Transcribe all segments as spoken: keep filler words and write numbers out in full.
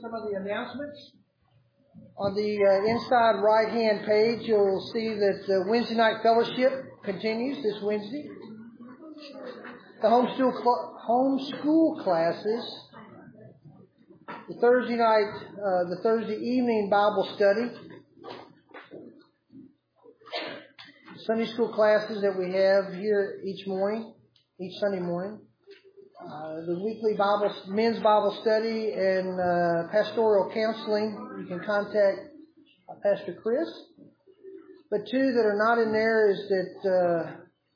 some of the announcements. On the uh, inside right-hand page, you'll see that uh, Wednesday night fellowship continues this Wednesday. The homeschool cl- homeschool classes, the Thursday night, uh, the Thursday evening Bible study, Sunday school classes that we have here each morning, each Sunday morning. Uh, the weekly Bible, men's Bible study and uh, pastoral counseling. You can contact uh, Pastor Chris. But two that are not in there is that uh,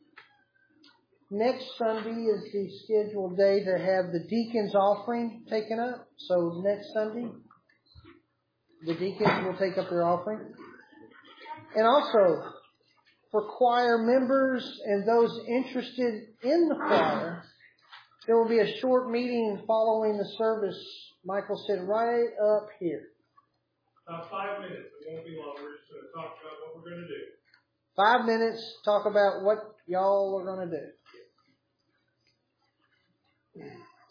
next Sunday is the scheduled day to have the deacons' offering taken up. So next Sunday, the deacons will take up their offering. And also, for choir members and those interested in the choir, there will be a short meeting following the service, Michael said, right up here. About five minutes. It won't be long. We're just going to talk about what we're going to do. Five minutes, talk about what y'all are going to do.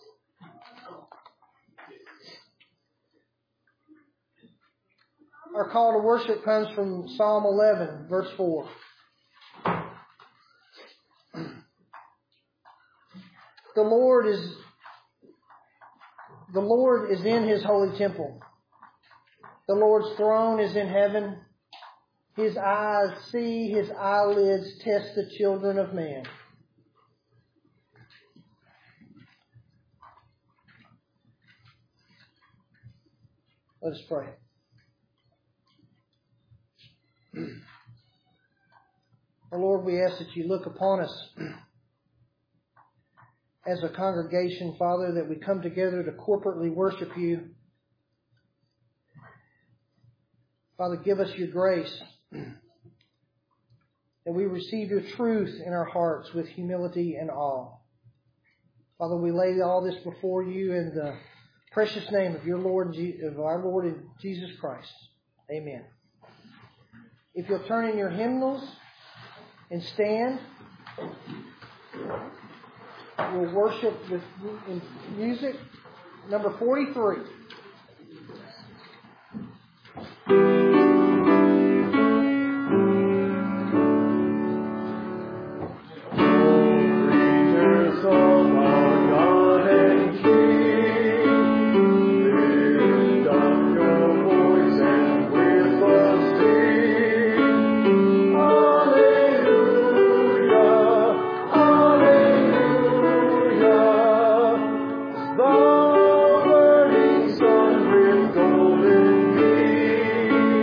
Our call to worship comes from Psalm eleven, verse four. The Lord is the Lord is in His holy temple. The Lord's throne is in heaven. His eyes see, His eyelids test the children of man. Let us pray. Oh Lord, we ask that you look upon us as a congregation, Father, that we come together to corporately worship you. Father, give us your grace, that we receive your truth in our hearts with humility and awe. Father, we lay all this before you in the precious name of your Lord, of our Lord and Jesus Christ. Amen. If you'll turn in your hymnals and stand, we'll worship with in music. Number forty-three. The burning sun with golden beams.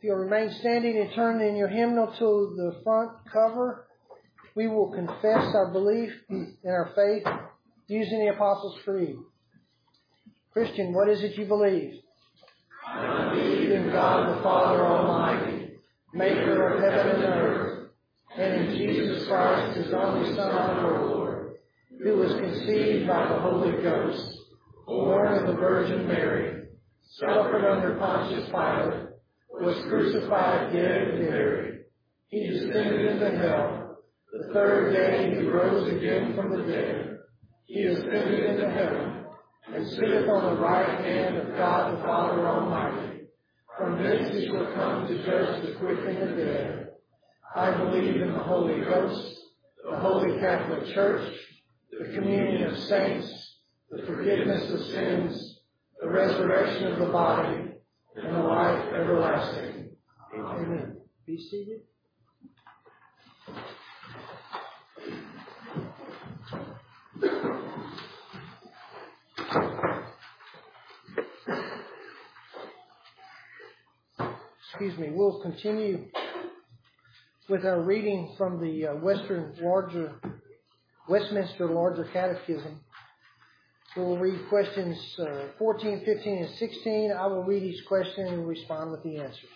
you'll remain standing and turn in your hymnal to the front cover, we will confess our belief in our faith using the Apostles' Creed. Christian, what is it you believe? I believe in God the Father Almighty, maker of heaven and earth, and in Jesus Christ, his only Son, our Lord, who was conceived by the Holy Ghost, born of the Virgin Mary, suffered under Pontius Pilate, was crucified, dead, and buried. He descended into hell. The third day he rose again from the dead. He ascended into heaven, and sitteth on the right hand of God the Father Almighty. From thence he shall come to judge the quick and the dead. I believe in the Holy Ghost, the Holy Catholic Church, the communion of saints, the forgiveness of sins, the resurrection of the body, and the life everlasting. Amen. Be seated. Excuse me. We'll continue with our reading from the uh, Western Larger, Westminster Larger Catechism. We'll read questions uh, fourteen, fifteen, and sixteen. I will read each question and respond with the answers.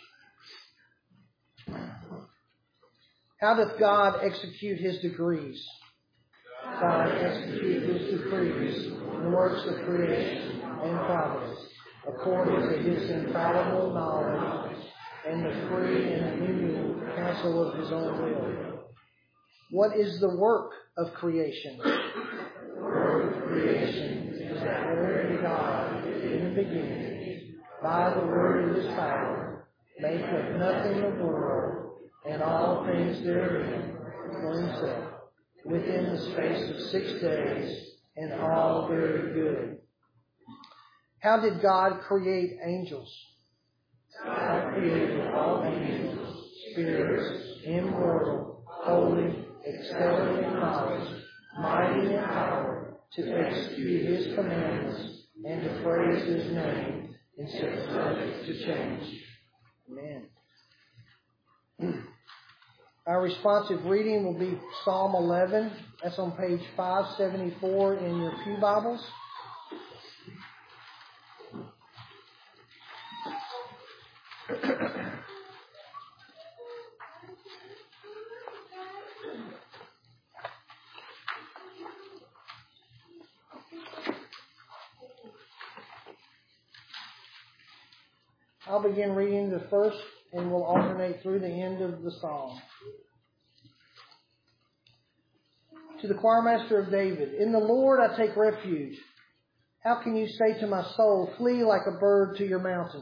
How doth God execute his decrees? God execute his decrees in works of creation and providence, according to his infallible knowledge and the free and immutable counsel of his own will. What is the work of creation? The work of creation is that Word God in the beginning, by the word of his power, make of nothing the world, and all things therein, for himself, within the space of six days, and all very good. How did God create angels? God created all angels, spirits, immortal, holy, excelling in knowledge, mighty in power, to execute his commandments and to praise his name instead of subject to change. Amen. Our responsive reading will be Psalm eleven. That's on page five seventy-four in your pew Bibles. I'll begin reading the first, and we'll alternate through the end of the psalm. To the choirmaster of David, in the Lord I take refuge. How can you say to my soul, flee like a bird to your mountain?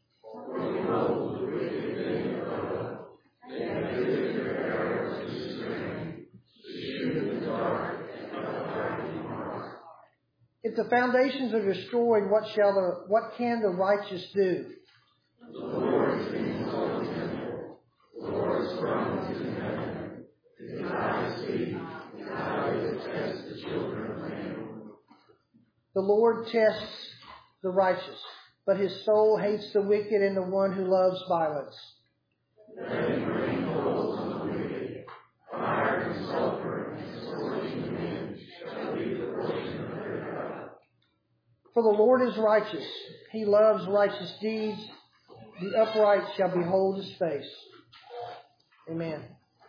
If the foundations are destroyed, what shall the what can the righteous do? The Lord is in his holy temple. The Lord's throne is in heaven. His eyes see, his eyes test the children of men. The Lord tests the righteous, but his soul hates the wicked and the one who loves violence. Let him bring coals on the wicked. Fire and sulfur and scorching wind shall be the portion of their cup. For the Lord is righteous. He loves righteous deeds. The upright shall behold his face. Amen.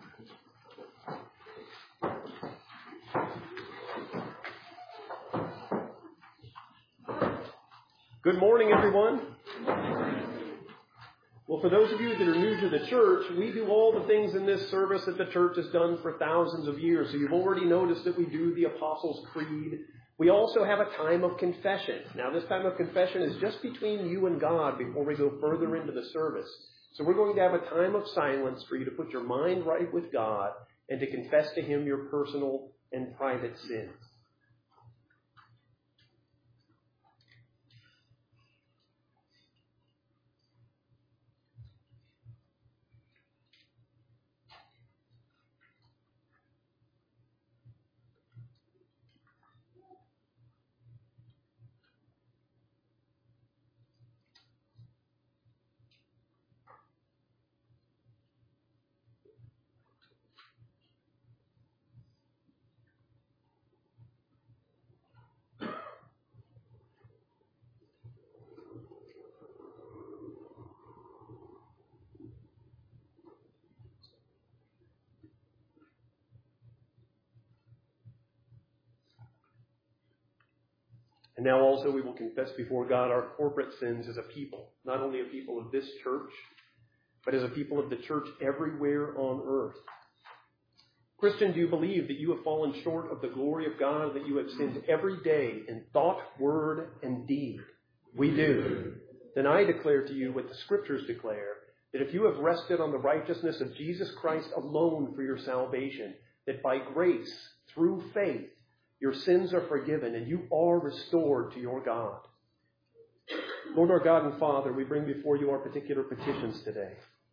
Good morning, everyone. Well, for those of you that are new to the church, we do all the things in this service that the church has done for thousands of years. So you've already noticed that we do the Apostles' Creed. We also have a time of confession. Now, this time of confession is just between you and God before we go further into the service. So we're going to have a time of silence for you to put your mind right with God and to confess to him your personal and private sins. And now also we will confess before God our corporate sins as a people, not only a people of this church, but as a people of the church everywhere on earth. Christian, do you believe that you have fallen short of the glory of God, that you have sinned every day in thought, word, and deed? We do. Then I declare to you what the Scriptures declare, that if you have rested on the righteousness of Jesus Christ alone for your salvation, that by grace, through faith, your sins are forgiven and you are restored to your God. Lord our God and Father, we bring before you our particular petitions today.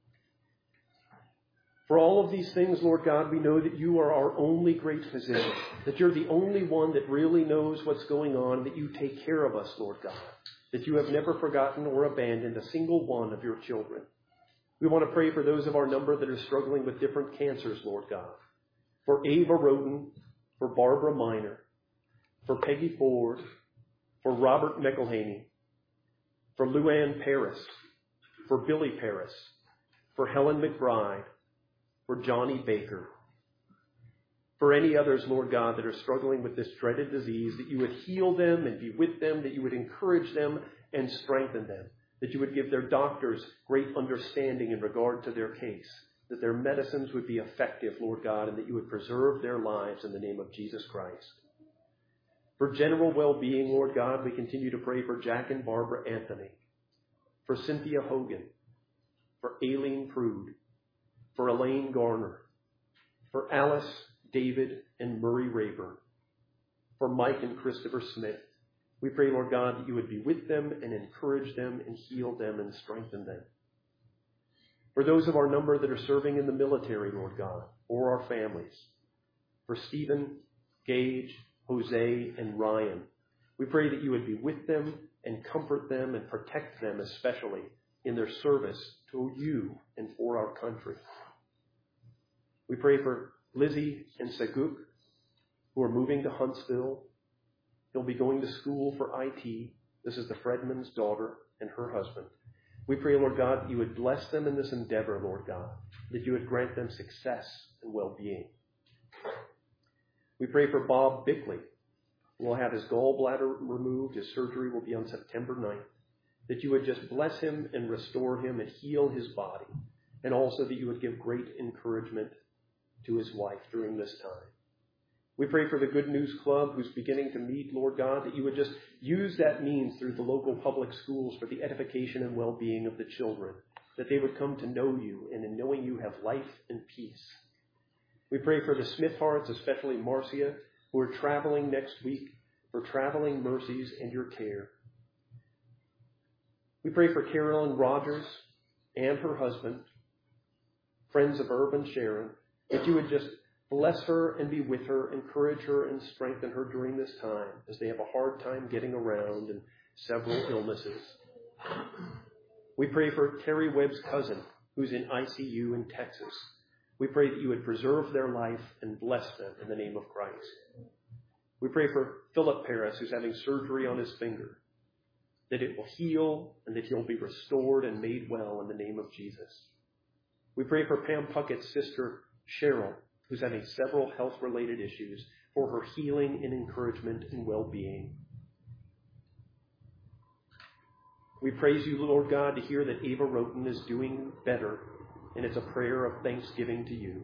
For all of these things, Lord God, we know that you are our only great physician, that you're the only one that really knows what's going on, that you take care of us, Lord God, that you have never forgotten or abandoned a single one of your children. We want to pray for those of our number that are struggling with different cancers, Lord God. For Ava Roden, for Barbara Miner, for Peggy Ford, for Robert McElhaney, for Luann Paris, for Billy Paris, for Helen McBride, for Johnny Baker, for any others, Lord God, that are struggling with this dreaded disease, that you would heal them and be with them, that you would encourage them and strengthen them, that you would give their doctors great understanding in regard to their case, that their medicines would be effective, Lord God, and that you would preserve their lives in the name of Jesus Christ. For general well-being, Lord God, we continue to pray for Jack and Barbara Anthony, for Cynthia Hogan, for Aileen Prude, for Elaine Garner, for Alice, David, and Murray Rayburn, for Mike and Christopher Smith. We pray, Lord God, that you would be with them and encourage them and heal them and strengthen them. For those of our number that are serving in the military, Lord God, or our families, for Stephen, Gage, Jose, and Ryan, we pray that you would be with them and comfort them and protect them, especially in their service to you and for our country. We pray for Lizzie and Saguk, who are moving to Huntsville. They'll be going to school for I T. This is the Fredman's daughter and her husband. We pray, Lord God, that you would bless them in this endeavor, Lord God, that you would grant them success and well-being. We pray for Bob Bickley, who will have his gallbladder removed. His surgery will be on September ninth. That you would just bless him and restore him and heal his body. And also that you would give great encouragement to his wife during this time. We pray for the Good News Club, who's beginning to meet, Lord God, that you would just use that means through the local public schools for the edification and well-being of the children, that they would come to know you, and in knowing you have life and peace. We pray for the Smith Hearts, especially Marcia, who are traveling next week, for traveling mercies and your care. We pray for Carolyn Rogers and her husband, friends of Herb and Sharon, that you would just bless her and be with her, encourage her and strengthen her during this time as they have a hard time getting around and several illnesses. We pray for Terry Webb's cousin, who's in I C U in Texas. We pray that you would preserve their life and bless them in the name of Christ. We pray for Philip Paris, who's having surgery on his finger, that it will heal and that he'll be restored and made well in the name of Jesus. We pray for Pam Puckett's sister, Cheryl, who's having several health-related issues, for her healing and encouragement and well-being. We praise you, Lord God, to hear that Ava Roten is doing better, and it's a prayer of thanksgiving to you.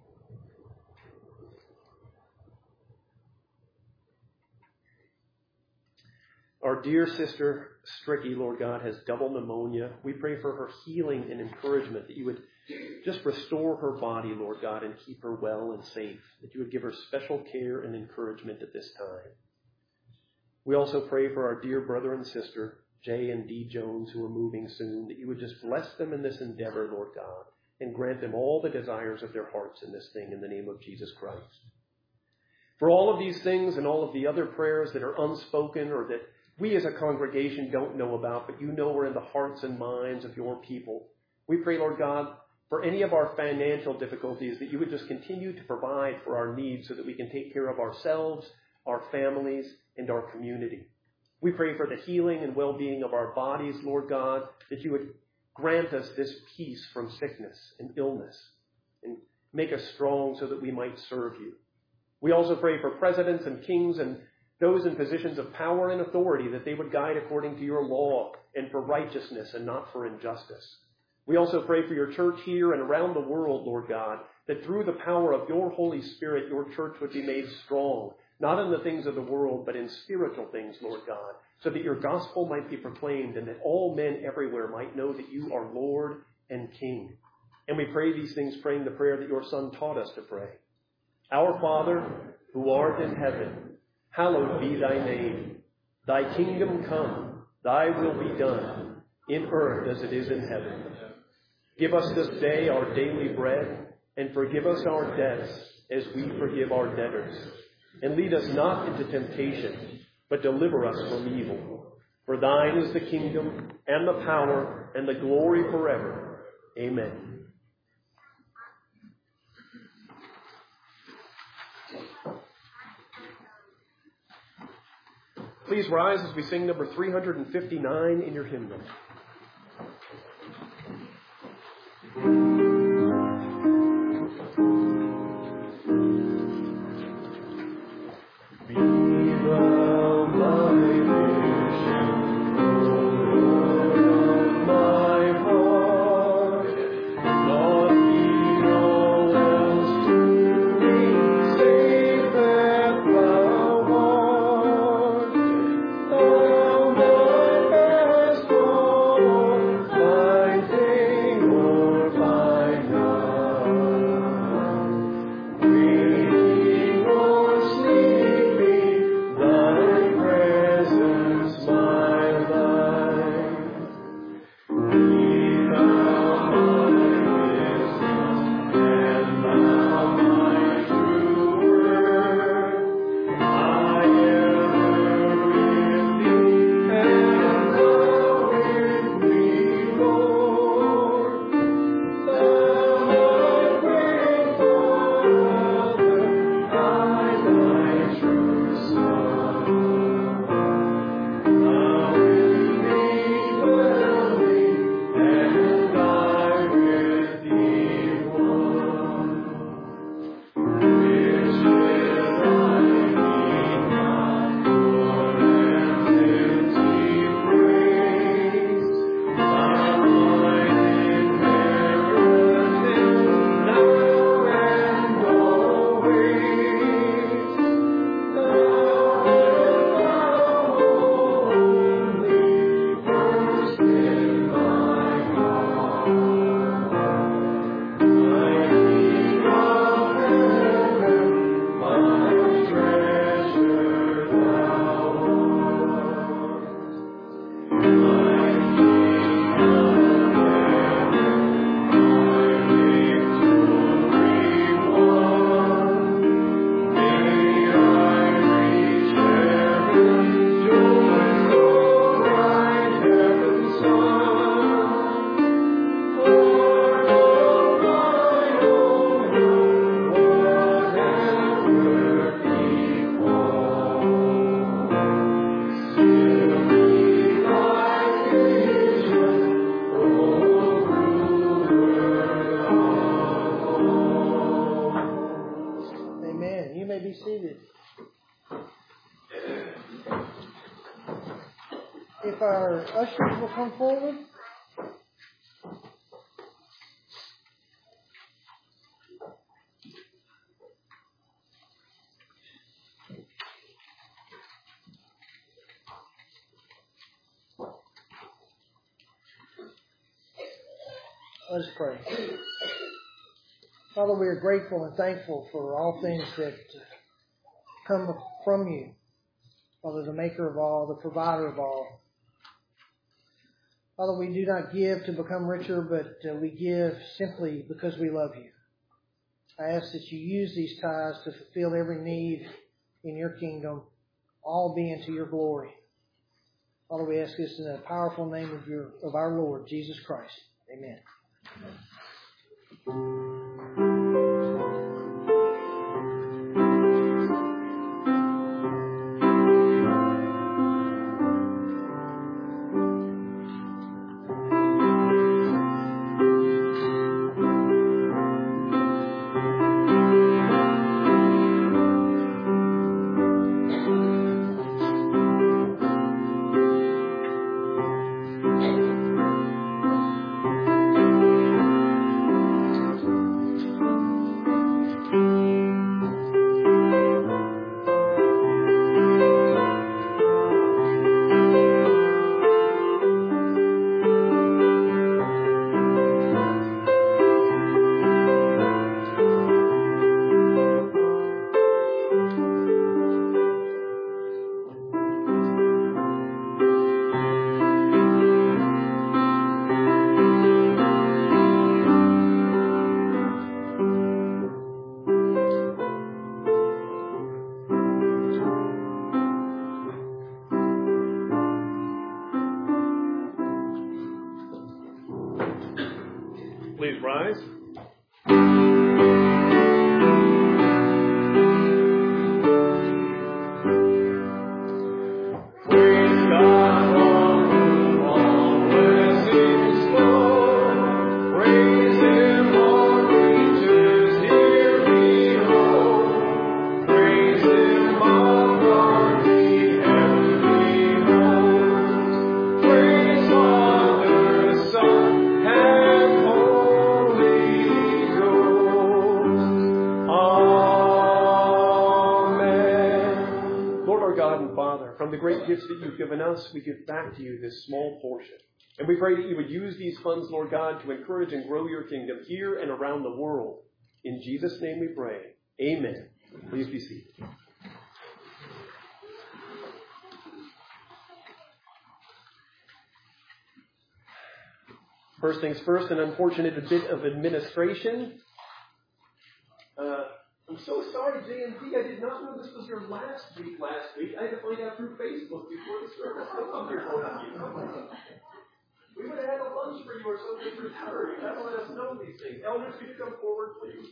Our dear sister Stricky, Lord God, has double pneumonia. We pray for her healing and encouragement, that you would just restore her body, Lord God, and keep her well and safe, that you would give her special care and encouragement at this time. We also pray for our dear brother and sister, Jay and Dee Jones, who are moving soon, that you would just bless them in this endeavor, Lord God, and grant them all the desires of their hearts in this thing in the name of Jesus Christ. For all of these things and all of the other prayers that are unspoken or that we as a congregation don't know about, but you know are in the hearts and minds of your people, we pray, Lord God, for any of our financial difficulties, that you would just continue to provide for our needs so that we can take care of ourselves, our families, and our community. We pray for the healing and well-being of our bodies, Lord God, that you would grant us this peace from sickness and illness and make us strong so that we might serve you. We also pray for presidents and kings and those in positions of power and authority, that they would guide according to your law and for righteousness and not for injustice. We also pray for your church here and around the world, Lord God, that through the power of your Holy Spirit, your church would be made strong, not in the things of the world, but in spiritual things, Lord God, so that your gospel might be proclaimed and that all men everywhere might know that you are Lord and King. And we pray these things, praying the prayer that your Son taught us to pray. Our Father, who art in heaven, hallowed be thy name. Thy kingdom come, thy will be done, in earth as it is in heaven. Give us this day our daily bread, and forgive us our debts as we forgive our debtors. And lead us not into temptation, but deliver us from evil. For thine is the kingdom, and the power, and the glory forever. Amen. Please rise as we sing number three hundred fifty-nine in your hymnal. If our ushers will come forward. Let's pray. Father, we are grateful and thankful for all things that come from you. Father, the maker of all, the provider of all. Father, we do not give to become richer, but uh, we give simply because we love you. I ask that you use these tithes to fulfill every need in your kingdom, all being to your glory. Father, we ask this in the powerful name of your of our Lord, Jesus Christ. Amen. Please rise. That you've given us, we give back to you this small portion. And we pray that you would use these funds, Lord God, to encourage and grow your kingdom here and around the world. In Jesus' name we pray. Amen. Please be seated. First things first, an unfortunate bit of administration. Uh, I'm so sorry, J M P. I did not know this was your last week last week. I had to find out through Facebook before the service. No wonder you. We would have had a lunch for you or something for sure. You have to let us know these things. Elders, could you come forward, please?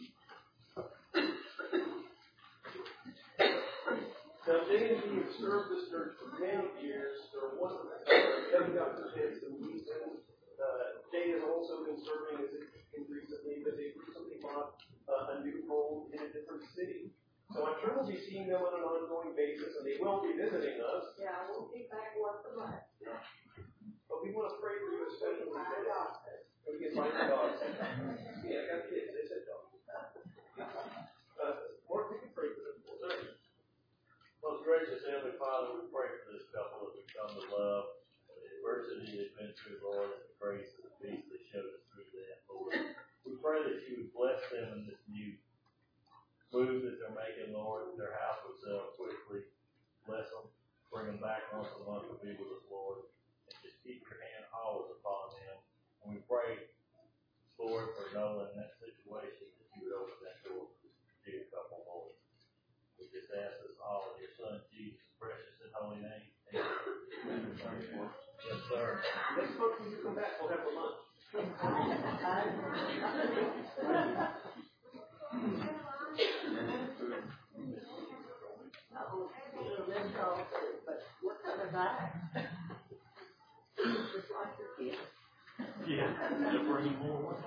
Now, J M P has served this church for many years. They're one of the coming up to kids and weekends. Uh, Jay has also been serving as a deacon recently, but they recently bought Uh, a new home in a different city. So I'm sure we'll be seeing them on an ongoing basis, and they will be visiting us. Yeah, we'll be back once a month. But we want to pray for you especially. We get my dogs. Yeah, I got kids. They said dogs. Uh, Mark, we can pray for them. Most gracious Heavenly Father, we pray for this couple as we come to love, the adversity they've been through, Lord, and the grace and the peace they showed us through that, Lord. We pray that you would bless them in this new move that they're making, Lord. Their house would sell quickly. Bless them. Bring them back once a month to be with us, Lord. And just keep your hand always upon them. And we pray, Lord, for Noah in that situation, that you would open that door for this dear couple, Lord. We just ask this all in your Son, Jesus' precious and holy name. Amen. Yes, sir. Next month when you come back, we'll have a lunch. But we're coming back. Just like the kids. Yeah, they'll bring you more.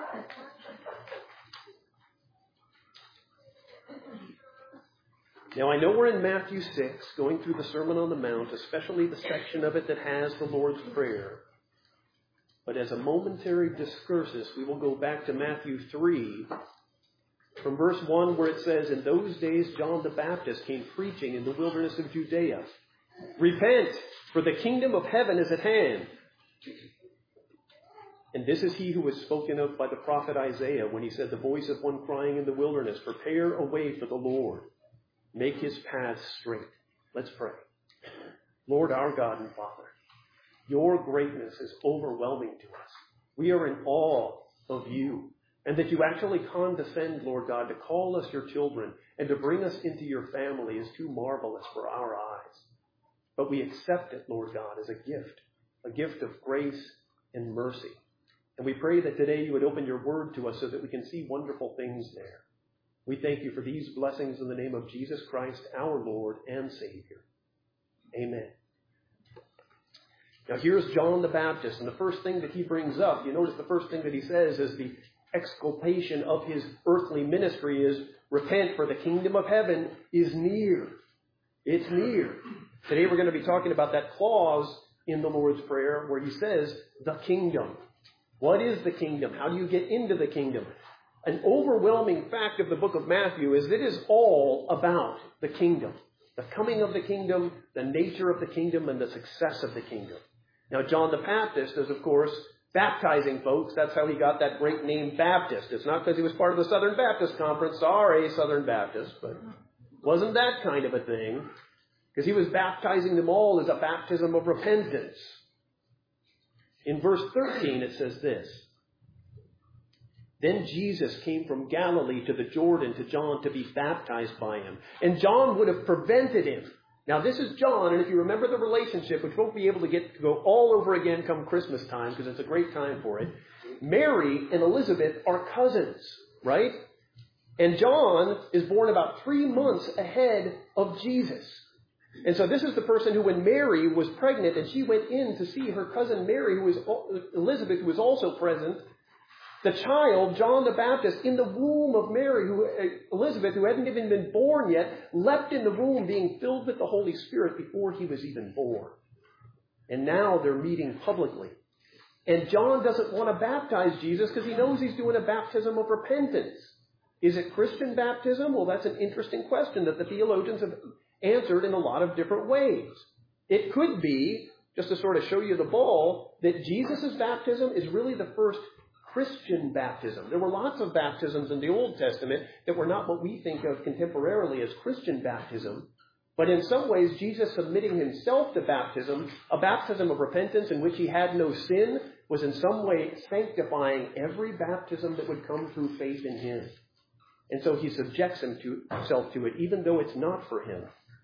Now, I know we're in Matthew six, going through the Sermon on the Mount, especially the section of it that has the Lord's Prayer. But as a momentary discursus, we will go back to Matthew three, from verse one, where it says, "In those days John the Baptist came preaching in the wilderness of Judea. Repent, for the kingdom of heaven is at hand. And this is he who was spoken of by the prophet Isaiah when he said, the voice of one crying in the wilderness, prepare a way for the Lord. Make his paths straight." Let's pray. Lord, our God and Father, your greatness is overwhelming to us. We are in awe of you, and that you actually condescend, Lord God, to call us your children and to bring us into your family is too marvelous for our eyes. But we accept it, Lord God, as a gift, a gift of grace and mercy. And we pray that today you would open your word to us so that we can see wonderful things there. We thank you for these blessings in the name of Jesus Christ, our Lord and Savior. Amen. Now here's John the Baptist, and the first thing that he brings up, you notice the first thing that he says is the exculpation of his earthly ministry is, repent, for the kingdom of heaven is near. It's near. Today we're going to be talking about that clause in the Lord's Prayer where he says, the kingdom. What is the kingdom? How do you get into the kingdom? An overwhelming fact of the book of Matthew is it is all about the kingdom. The coming of the kingdom, the nature of the kingdom, and the success of the kingdom. Now, John the Baptist is, of course, baptizing folks. That's how he got that great name Baptist. It's not because he was part of the Southern Baptist Conference. Sorry, Southern Baptist. But it wasn't that kind of a thing. Because he was baptizing them all as a baptism of repentance. In verse thirteen, it says this. Then Jesus came from Galilee to the Jordan to John to be baptized by him. And John would have prevented him. Now this is John, and if you remember the relationship, which won't be able to get to go all over again come Christmas time, because it's a great time for it. Mary and Elizabeth are cousins, right? And John is born about three months ahead of Jesus. And so this is the person who, when Mary was pregnant and she went in to see her cousin Mary, who was Elizabeth, who was also present, the child, John the Baptist, in the womb of Mary, who Elizabeth, who hadn't even been born yet, leapt in the womb being filled with the Holy Spirit before he was even born. And now they're meeting publicly. And John doesn't want to baptize Jesus because he knows he's doing a baptism of repentance. Is it Christian baptism? Well, that's an interesting question that the theologians have answered in a lot of different ways. It could be, just to sort of show you the ball, that Jesus' baptism is really the first Christian baptism. There were lots of baptisms in the Old Testament that were not what we think of contemporarily as Christian baptism. But in some ways, Jesus submitting himself to baptism, a baptism of repentance in which he had no sin, was in some way sanctifying every baptism that would come through faith in him. And so he subjects himself to it, even though it's not for him.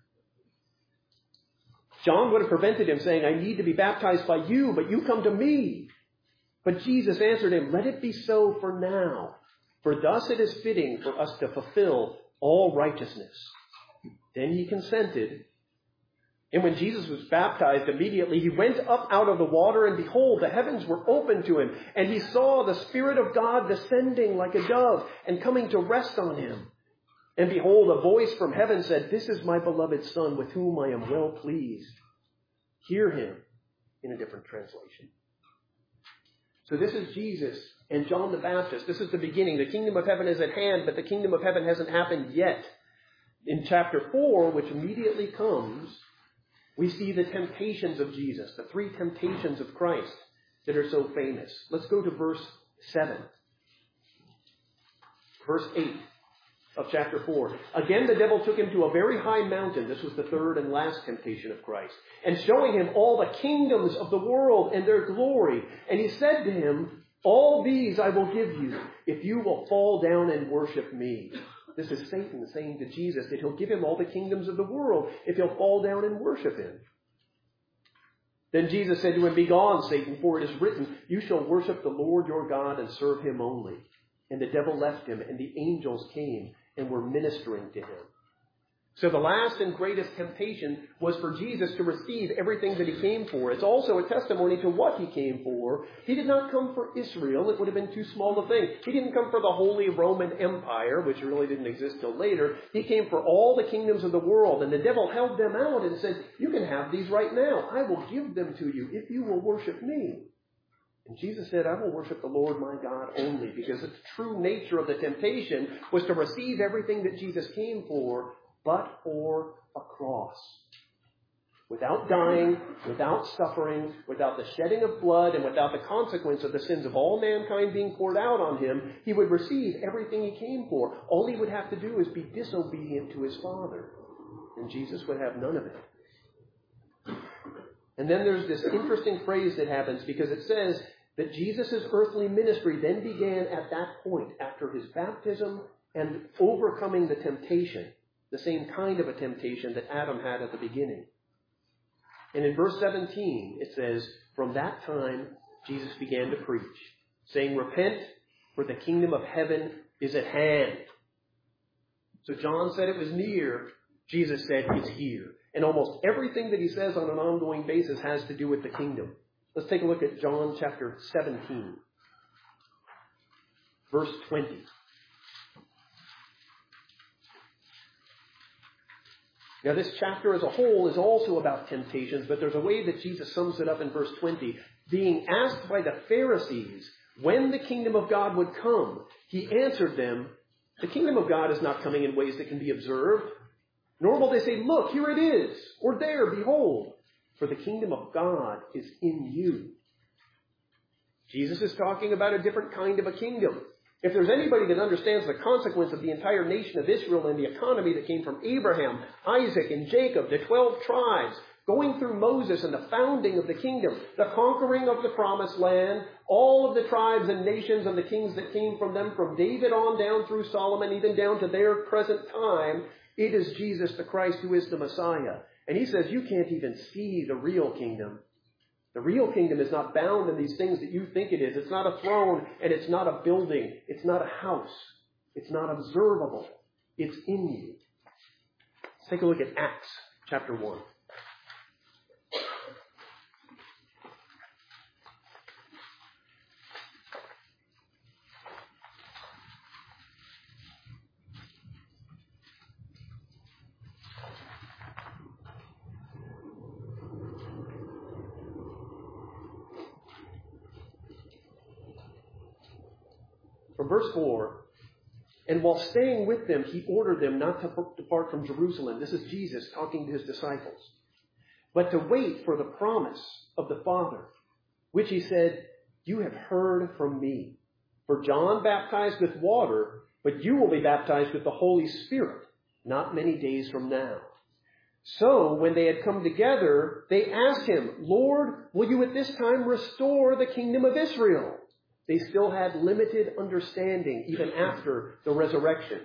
John would have prevented him saying, I need to be baptized by you, but you come to me. But Jesus answered him, let it be so for now, for thus it is fitting for us to fulfill all righteousness. Then he consented. And when Jesus was baptized, immediately he went up out of the water, and behold, the heavens were opened to him. And he saw the Spirit of God descending like a dove and coming to rest on him. And behold, a voice from heaven said, this is my beloved Son, with whom I am well pleased. Hear him, in a different translation. So this is Jesus and John the Baptist. This is the beginning. The kingdom of heaven is at hand, but the kingdom of heaven hasn't happened yet. In chapter four, which immediately comes, we see the temptations of Jesus, the three temptations of Christ that are so famous. Let's go to verse seven. Verse eight of chapter four. Again, the devil took him to a very high mountain. This was the third and last temptation of Christ. And showing him all the kingdoms of the world and their glory. And he said to him, all these I will give you if you will fall down and worship me. This is Satan saying to Jesus that he'll give him all the kingdoms of the world if he'll fall down and worship him. Then Jesus said to him, begone, Satan, for it is written, you shall worship the Lord your God and serve him only. And the devil left him, and the angels came and were ministering to him. So the last and greatest temptation was for Jesus to receive everything that he came for. It's also a testimony to what he came for. He did not come for Israel. It would have been too small a thing. He didn't come for the Holy Roman Empire, which really didn't exist till later. He came for all the kingdoms of the world. And the devil held them out and said, you can have these right now. I will give them to you if you will worship me. And Jesus said, I will worship the Lord my God only, because the true nature of the temptation was to receive everything that Jesus came for, but for a cross. Without dying, without suffering, without the shedding of blood, and without the consequence of the sins of all mankind being poured out on him, he would receive everything he came for. All he would have to do is be disobedient to his Father. And Jesus would have none of it. And then there's this interesting phrase that happens, because it says that Jesus' earthly ministry then began at that point, after his baptism and overcoming the temptation. The same kind of a temptation that Adam had at the beginning. And in verse seventeen, it says, from that time, Jesus began to preach, saying, repent, for the kingdom of heaven is at hand. So John said it was near. Jesus said it's here. And almost everything that he says on an ongoing basis has to do with the kingdom. Let's take a look at John chapter seventeen, verse twenty. Now, this chapter as a whole is also about temptations, but there's a way that Jesus sums it up in verse twenty. Being asked by the Pharisees when the kingdom of God would come, he answered them, the kingdom of God is not coming in ways that can be observed, nor will they say, look, here it is, or there, behold, for the kingdom of God is in you. Jesus is talking about a different kind of a kingdom. If there's anybody that understands the consequence of the entire nation of Israel and the economy that came from Abraham, Isaac, and Jacob, the twelve tribes, going through Moses and the founding of the kingdom, the conquering of the promised land, all of the tribes and nations and the kings that came from them, from David on down through Solomon, even down to their present time, it is Jesus the Christ who is the Messiah. And he says you can't even see the real kingdom. The real kingdom is not bound in these things that you think it is. It's not a throne, and it's not a building. It's not a house. It's not observable. It's in you. Let's take a look at Acts chapter one. From verse four, and while staying with them, he ordered them not to depart from Jerusalem. This is Jesus talking to his disciples. But to wait for the promise of the Father, which he said, you have heard from me. For John baptized with water, but you will be baptized with the Holy Spirit not many days from now. So when they had come together, they asked him, Lord, will you at this time restore the kingdom of Israel? They still had limited understanding even after the resurrection.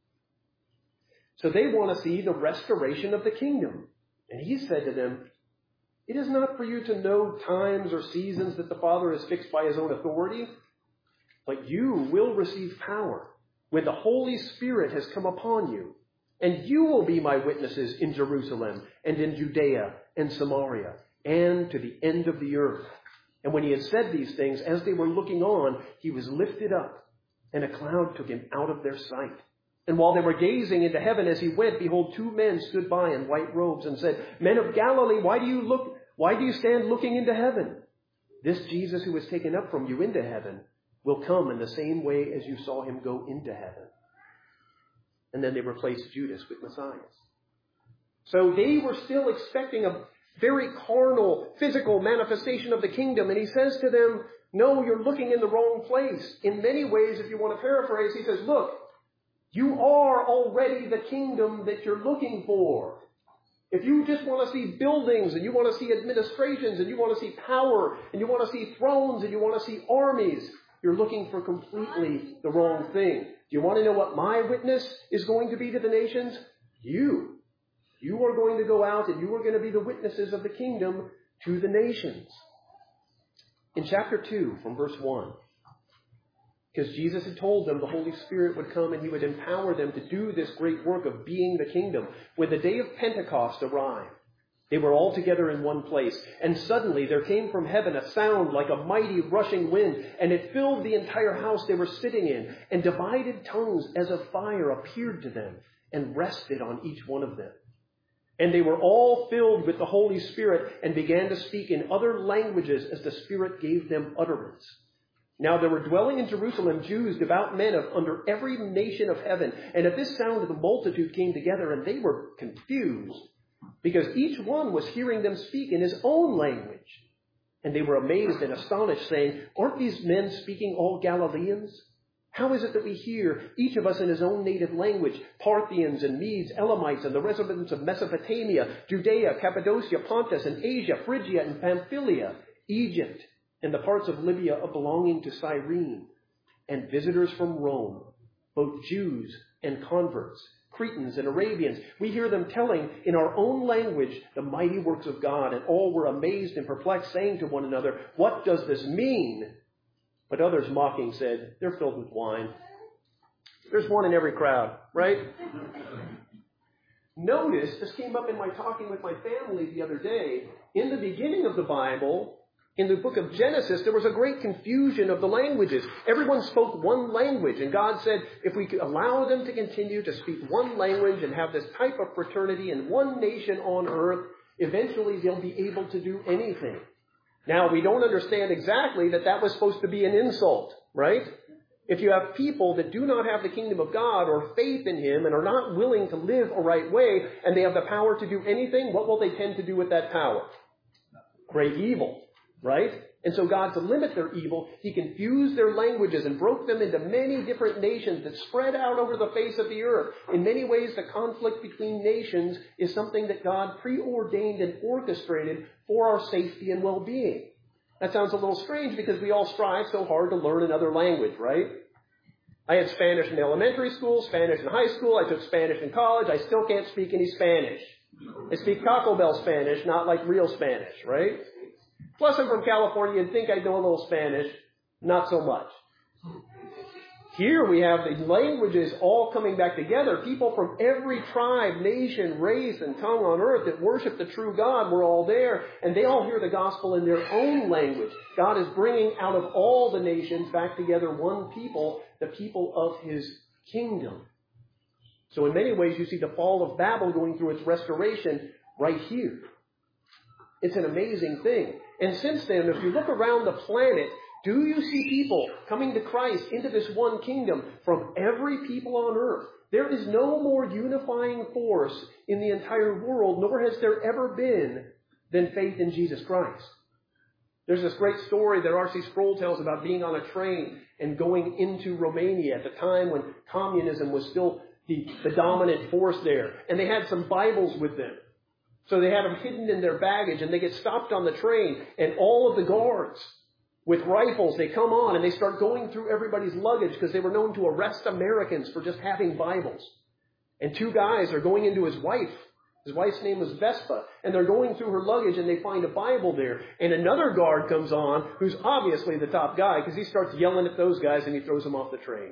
So they want to see the restoration of the kingdom. And he said to them, it is not for you to know times or seasons that the Father has fixed by his own authority, but you will receive power when the Holy Spirit has come upon you. And you will be my witnesses in Jerusalem and in Judea and Samaria and to the end of the earth. And when he had said these things, as they were looking on, he was lifted up, and a cloud took him out of their sight. And while they were gazing into heaven as he went, behold, two men stood by in white robes and said, Men of Galilee, why do you look, why do you stand looking into heaven? This Jesus who was taken up from you into heaven will come in the same way as you saw him go into heaven. And then they replaced Judas with Matthias. So they were still expecting a very carnal, physical manifestation of the kingdom. And he says to them, no, you're looking in the wrong place. In many ways, if you want to paraphrase, he says, look, you are already the kingdom that you're looking for. If you just want to see buildings and you want to see administrations and you want to see power and you want to see thrones and you want to see armies, you're looking for completely the wrong thing. Do you want to know what my witness is going to be to the nations? You. You are going to go out and you are going to be the witnesses of the kingdom to the nations. In chapter two, from verse one, because Jesus had told them the Holy Spirit would come and he would empower them to do this great work of being the kingdom. When the day of Pentecost arrived, they were all together in one place. And suddenly there came from heaven a sound like a mighty rushing wind, and it filled the entire house they were sitting in. And divided tongues as of fire appeared to them and rested on each one of them. And they were all filled with the Holy Spirit and began to speak in other languages as the Spirit gave them utterance. Now there were dwelling in Jerusalem Jews, devout men of under every nation of heaven. And at this sound the multitude came together, and they were confused, because each one was hearing them speak in his own language. And they were amazed and astonished, saying, aren't these men speaking all Galileans? How is it that we hear, each of us in his own native language, Parthians and Medes, Elamites, and the residents of Mesopotamia, Judea, Cappadocia, Pontus, and Asia, Phrygia, and Pamphylia, Egypt, and the parts of Libya belonging to Cyrene, and visitors from Rome, both Jews and converts, Cretans and Arabians. We hear them telling in our own language the mighty works of God, and all were amazed and perplexed, saying to one another, what does this mean? But others mocking said, they're filled with wine. There's one in every crowd, right? Notice, this came up in my talking with my family the other day, in the beginning of the Bible, in the book of Genesis, there was a great confusion of the languages. Everyone spoke one language, and God said, if we could allow them to continue to speak one language and have this type of fraternity in one nation on earth, eventually they'll be able to do anything. Now, we don't understand exactly that that was supposed to be an insult, right? If you have people that do not have the kingdom of God or faith in him and are not willing to live a right way, and they have the power to do anything, what will they tend to do with that power? Great evil, right? And so God, to limit their evil, he confused their languages and broke them into many different nations that spread out over the face of the earth. In many ways, the conflict between nations is something that God preordained and orchestrated for our safety and well-being. That sounds a little strange because we all strive so hard to learn another language, right? I had Spanish in elementary school, Spanish in high school, I took Spanish in college. I still can't speak any Spanish. I speak Taco Bell Spanish, not like real Spanish, right? Plus, I'm from California. You'd think I'd know a little Spanish. Not so much. Here we have the languages all coming back together. People from every tribe, nation, race, and tongue on earth that worship the true God were all there. And they all hear the gospel in their own language. God is bringing out of all the nations back together one people, the people of His kingdom. So in many ways, you see the fall of Babel going through its restoration right here. It's an amazing thing. And since then, if you look around the planet, do you see people coming to Christ into this one kingdom from every people on earth? There is no more unifying force in the entire world, nor has there ever been, than faith in Jesus Christ. There's this great story that R C Sproul tells about being on a train and going into Romania at the time when communism was still the, the dominant force there. And they had some Bibles with them. So they had them hidden in their baggage, and they get stopped on the train, and all of the guards with rifles, they come on and they start going through everybody's luggage because they were known to arrest Americans for just having Bibles. And two guys are going into his wife. His wife's name was Vespa. And they're going through her luggage and they find a Bible there. And another guard comes on who's obviously the top guy because he starts yelling at those guys and he throws them off the train.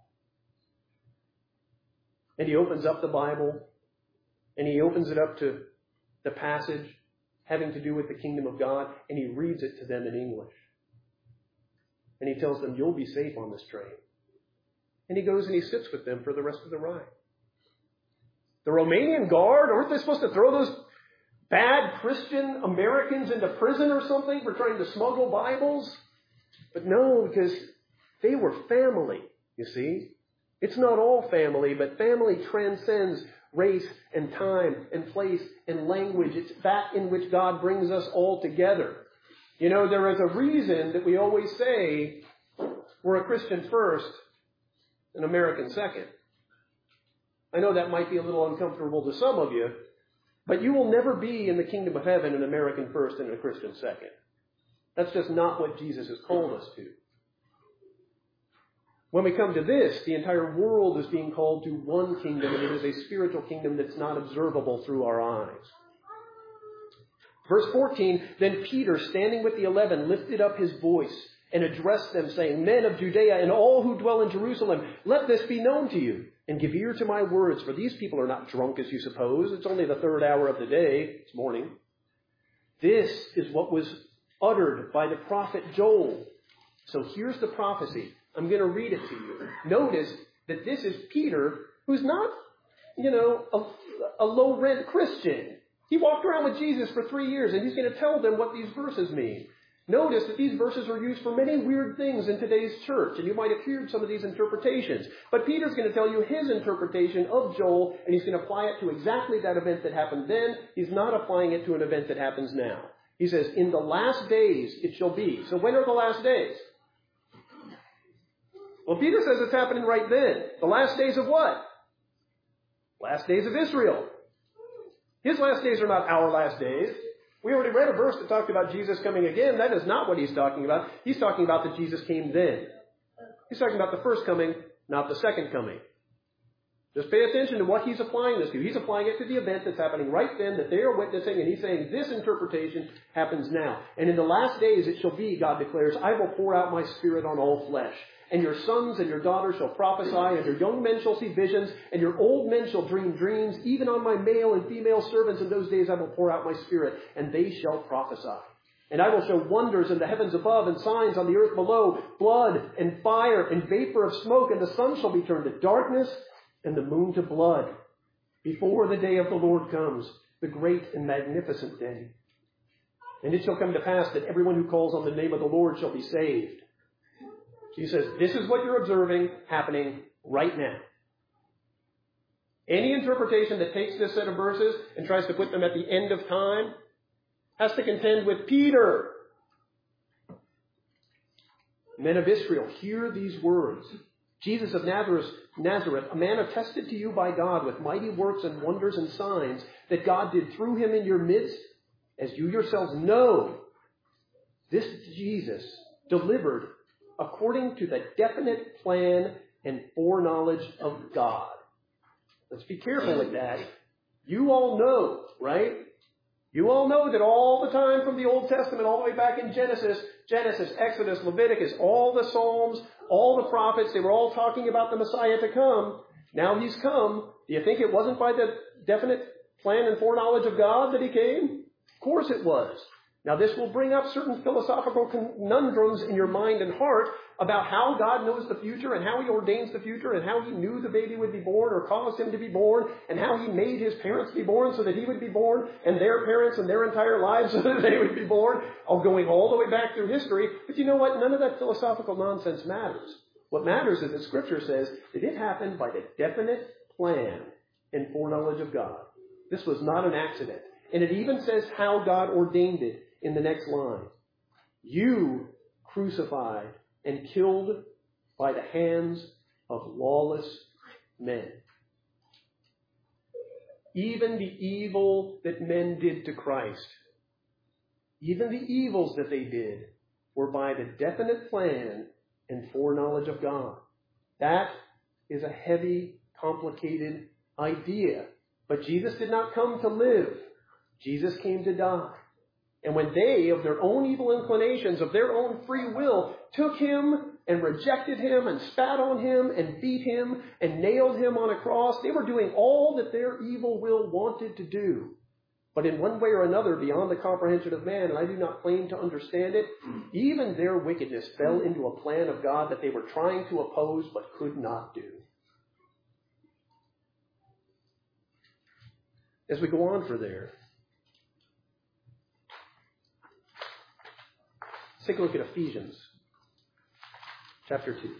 And he opens up the Bible and he opens it up to the passage having to do with the kingdom of God, and he reads it to them in English. And he tells them, you'll be safe on this train. And he goes and he sits with them for the rest of the ride. The Romanian guard, aren't they supposed to throw those bad Christian Americans into prison or something for trying to smuggle Bibles? But no, because they were family, you see. It's not all family, but family transcends race and time and place and language. It's that in which God brings us all together. You know, there is a reason that we always say we're a Christian first, an American second. I know that might be a little uncomfortable to some of you, but you will never be in the kingdom of heaven an American first and a Christian second. That's just not what Jesus has called us to. When we come to this, the entire world is being called to one kingdom, and it is a spiritual kingdom that's not observable through our eyes. Verse fourteen, then Peter, standing with the eleven, lifted up his voice and addressed them, saying, men of Judea and all who dwell in Jerusalem, let this be known to you, and give ear to my words, for these people are not drunk as you suppose. It's only the third hour of the day. It's morning. This is what was uttered by the prophet Joel. So here's the prophecy. I'm going to read it to you. Notice that this is Peter, who's not, you know, a, a low-rent Christian. He walked around with Jesus for three years, and he's going to tell them what these verses mean. Notice that these verses are used for many weird things in today's church, and you might have heard some of these interpretations. But Peter's going to tell you his interpretation of Joel, and he's going to apply it to exactly that event that happened then. He's not applying it to an event that happens now. He says, in the last days it shall be. So when are the last days? Well, Peter says it's happening right then. The last days of what? Last days of Israel. His last days are not our last days. We already read a verse that talked about Jesus coming again. That is not what he's talking about. He's talking about that Jesus came then. He's talking about the first coming, not the second coming. Just pay attention to what he's applying this to. He's applying it to the event that's happening right then that they are witnessing, and he's saying this interpretation happens now. And in the last days it shall be, God declares, I will pour out my spirit on all flesh. And your sons and your daughters shall prophesy, and your young men shall see visions, and your old men shall dream dreams. Even on my male and female servants in those days I will pour out my spirit, and they shall prophesy. And I will show wonders in the heavens above and signs on the earth below, blood and fire and vapor of smoke, and the sun shall be turned to darkness and the moon to blood before the day of the Lord comes, the great and magnificent day. And it shall come to pass that everyone who calls on the name of the Lord shall be saved. He says, this is what you're observing happening right now. Any interpretation that takes this set of verses and tries to put them at the end of time has to contend with Peter. Men of Israel, hear these words. Jesus of Nazareth, Nazareth, a man attested to you by God with mighty works and wonders and signs that God did through him in your midst, as you yourselves know. This Jesus delivered according to the definite plan and foreknowledge of God. Let's be careful with that. You all know, right? You all know that all the time from the Old Testament, all the way back in Genesis, Genesis, Exodus, Leviticus, all the Psalms, all the prophets, they were all talking about the Messiah to come. Now he's come. Do you think it wasn't by the definite plan and foreknowledge of God that he came? Of course it was. Now this will bring up certain philosophical conundrums in your mind and heart about how God knows the future and how he ordains the future and how he knew the baby would be born or caused him to be born and how he made his parents be born so that he would be born and their parents and their entire lives so that they would be born, all going all the way back through history. But you know what? None of that philosophical nonsense matters. What matters is that Scripture says that it happened by the definite plan and foreknowledge of God. This was not an accident. And it even says how God ordained it in the next line. You crucified and killed by the hands of lawless men. Even the evil that men did to Christ, even the evils that they did, were by the definite plan and foreknowledge of God. That is a heavy, complicated idea. But Jesus did not come to live. Jesus came to die. And when they, of their own evil inclinations, of their own free will, took him and rejected him and spat on him and beat him and nailed him on a cross, they were doing all that their evil will wanted to do. But in one way or another, beyond the comprehension of man, and I do not claim to understand it, even their wickedness fell into a plan of God that they were trying to oppose but could not do. As we go on for there, let's take a look at Ephesians chapter two.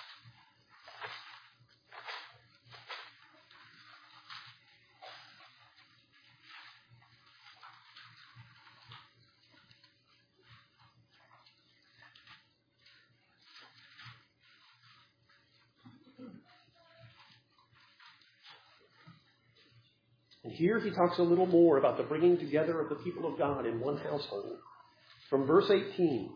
And here he talks a little more about the bringing together of the people of God in one household. From verse eighteen.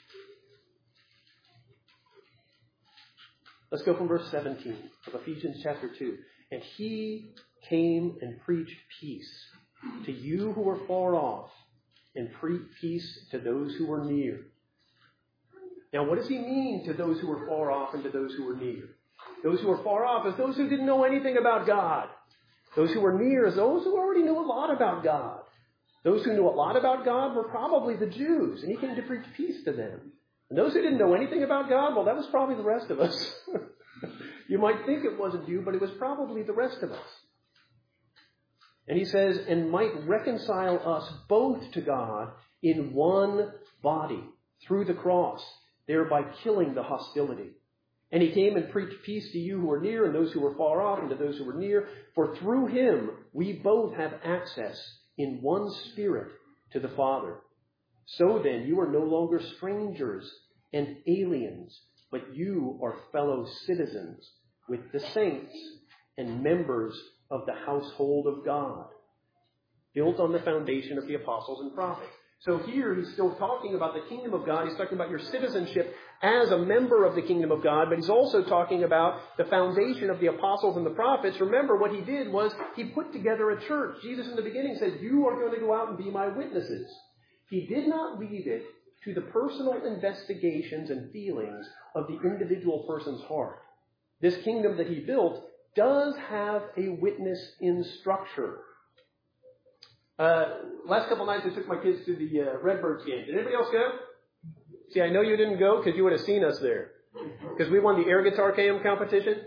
Let's go from verse seventeen of Ephesians chapter two. And he came and preached peace to you who were far off, and preached peace to those who were near. Now, what does he mean to those who were far off and to those who were near? Those who were far off is those who didn't know anything about God. Those who were near is those who already knew a lot about God. Those who knew a lot about God were probably the Jews, and he came to preach peace to them. And those who didn't know anything about God, well, that was probably the rest of us. You might think it wasn't you, but it was probably the rest of us. And he says, and might reconcile us both to God in one body through the cross, thereby killing the hostility. And he came and preached peace to you who were near and those who were far off and to those who were near. For through him we both have access in one Spirit to the Father. So then you are no longer strangers and aliens, but you are fellow citizens with the saints and members of the household of God, built on the foundation of the apostles and prophets. So here he's still talking about the kingdom of God. He's talking about your citizenship as a member of the kingdom of God, but he's also talking about the foundation of the apostles and the prophets. Remember, what he did was he put together a church. Jesus in the beginning said, you are going to go out and be my witnesses. He did not leave it to the personal investigations and feelings of the individual person's heart. This kingdom that he built does have a witness in structure. Uh, last couple nights I took my kids to the uh, Redbirds game. Did anybody else go? See, I know you didn't go because you would have seen us there. Because we won the air guitar cam competition.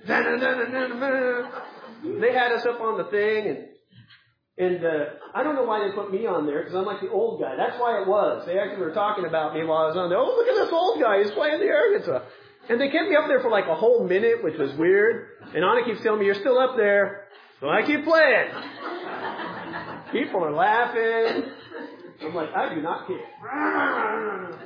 They had us up on the thing, and and uh, I don't know why they put me on there because I'm like the old guy. That's why it was. They actually were talking about me while I was on there. Oh, look at this old guy. He's playing the air guitar. And they kept me up there for like a whole minute, which was weird. And Anna keeps telling me, you're still up there. So I keep playing. People are laughing. I'm like, I do not care.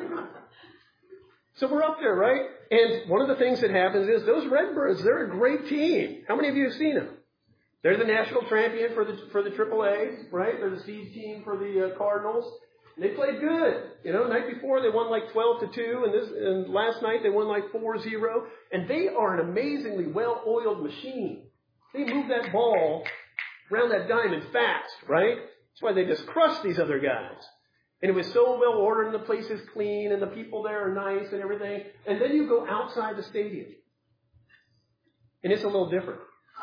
So we're up there, right? And one of the things that happens is those Redbirds, they're a great team. How many of you have seen them? They're the national champion for the for the triple A, right? They're the seed team for the uh, Cardinals. And they played good. You know, the night before they won like twelve to two, and this and last night they won like four zero. And they are an amazingly well-oiled machine. They move that ball around that diamond fast, right? That's why they just crushed these other guys. And it was so well ordered, and the place is clean, and the people there are nice and everything. And then you go outside the stadium. And it's a little different.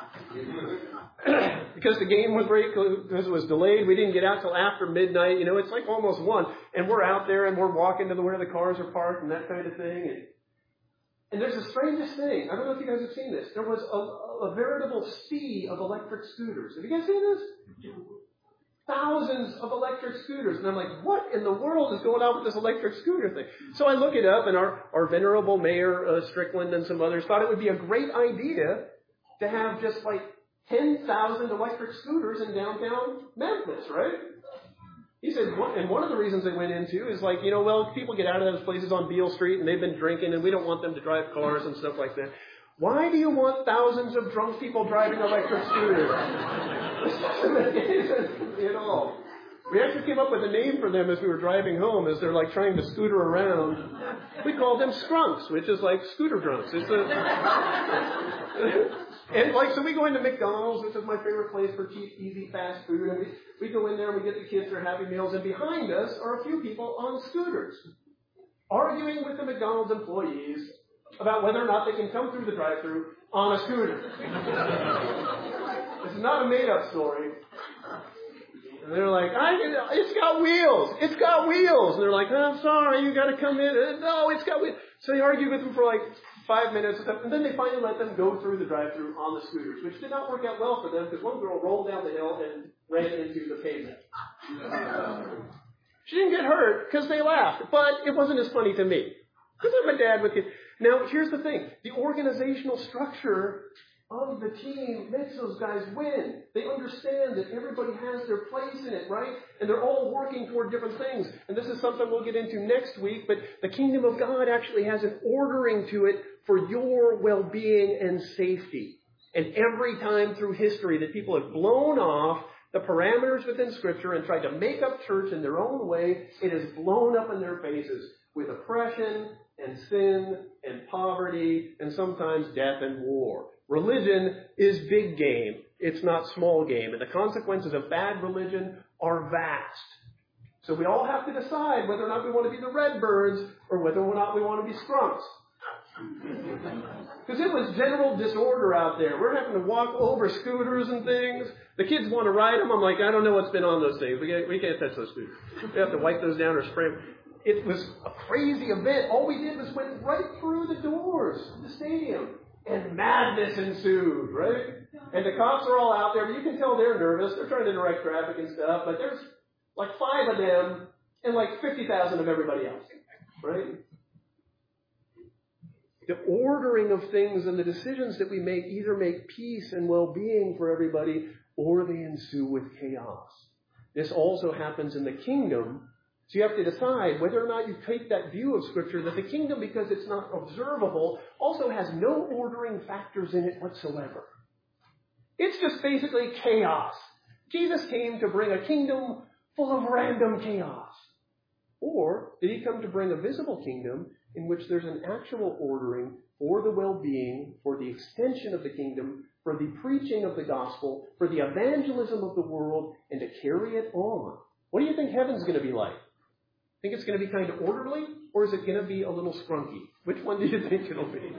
Because the game was great, because it was delayed. We didn't get out till after midnight. You know, it's like almost one. And we're out there, and we're walking to the, where the cars are parked and that kind of thing. And, and there's the strangest thing. I don't know if you guys have seen this. There was a, a veritable sea of electric scooters. Have you guys seen this? Thousands of electric scooters. And I'm like, what in the world is going on with this electric scooter thing? So I look it up, and our, our venerable mayor, uh, Strickland, and some others thought it would be a great idea to have just like ten thousand electric scooters in downtown Memphis, right? He said, and one of the reasons they went into is like, you know, well, people get out of those places on Beale Street, and they've been drinking, and we don't want them to drive cars and stuff like that. Why do you want thousands of drunk people driving electric scooters? This doesn't make any sense at all. We actually came up with a name for them as we were driving home, as they're like trying to scooter around. We called them Scrunks, which is like scooter drunks. It's a, and like, so we go into McDonald's, which is my favorite place for cheap, easy, fast food. And we, we go in there and we get the kids their Happy Meals, and behind us are a few people on scooters, arguing with the McDonald's employees about whether or not they can come through the drive-thru on a scooter. It's not a made-up story. And they're like, I, it's got wheels. It's got wheels. And they're like, oh, I'm sorry, you got to come in. No, it's got wheels. So they argue with them for like five minutes. And then they finally let them go through the drive-thru on the scooters, which did not work out well for them because one girl rolled down the hill and ran into the pavement. She didn't get hurt because they laughed, but it wasn't as funny to me. Because I'm a dad with kids. Now, here's the thing. The organizational structure of the team makes those guys win. They understand that everybody has their place in it, right? And they're all working toward different things. And this is something we'll get into next week, but the kingdom of God actually has an ordering to it for your well-being and safety. And every time through history that people have blown off the parameters within Scripture and tried to make up church in their own way, it is blown up in their faces with oppression and sin and poverty and sometimes death and war. Religion is big game. It's not small game. And the consequences of bad religion are vast. So we all have to decide whether or not we want to be the Redbirds or whether or not we want to be Scrunks. Because it was general disorder out there. We're having to walk over scooters and things. The kids want to ride them. I'm like, I don't know what's been on those things. We can't, we can't touch those scooters. We have to wipe those down or spray them. It was a crazy event. All we did was went right through the doors of the stadium. And madness ensued, right? And the cops are all out there, but you can tell they're nervous. They're trying to direct traffic and stuff, but there's like five of them and like fifty thousand of everybody else, right? The ordering of things and the decisions that we make either make peace and well-being for everybody, or they ensue with chaos. This also happens in the kingdom. So you have to decide whether or not you take that view of Scripture that the kingdom, because it's not observable, also has no ordering factors in it whatsoever. It's just basically chaos. Jesus came to bring a kingdom full of random chaos. Or did he come to bring a visible kingdom in which there's an actual ordering for the well-being, for the extension of the kingdom, for the preaching of the gospel, for the evangelism of the world, and to carry it on? What do you think heaven's going to be like? Think it's going to be kind of orderly, or is it going to be a little scrunky? Which one do you think it'll be?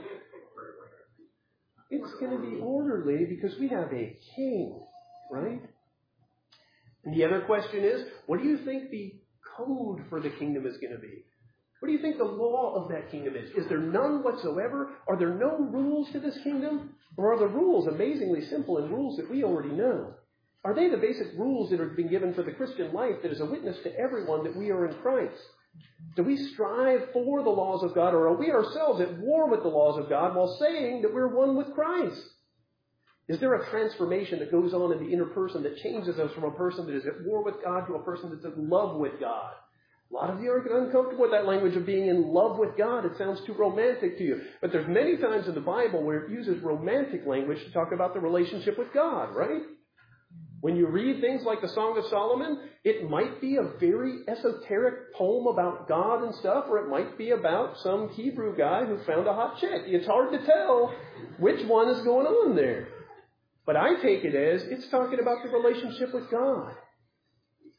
It's going to be orderly because we have a king, right? And the other question is, what do you think the code for the kingdom is going to be? What do you think the law of that kingdom is? Is there none whatsoever? Are there no rules to this kingdom? Or are the rules amazingly simple and rules that we already know? Are they the basic rules that have been given for the Christian life that is a witness to everyone that we are in Christ? Do we strive for the laws of God, or are we ourselves at war with the laws of God while saying that we're one with Christ? Is there a transformation that goes on in the inner person that changes us from a person that is at war with God to a person that's in love with God? A lot of you are uncomfortable with that language of being in love with God. It sounds too romantic to you. But there's many times in the Bible where it uses romantic language to talk about the relationship with God, right? When you read things like the Song of Solomon, it might be a very esoteric poem about God and stuff, or it might be about some Hebrew guy who found a hot chick. It's hard to tell which one is going on there. But I take it as it's talking about the relationship with God.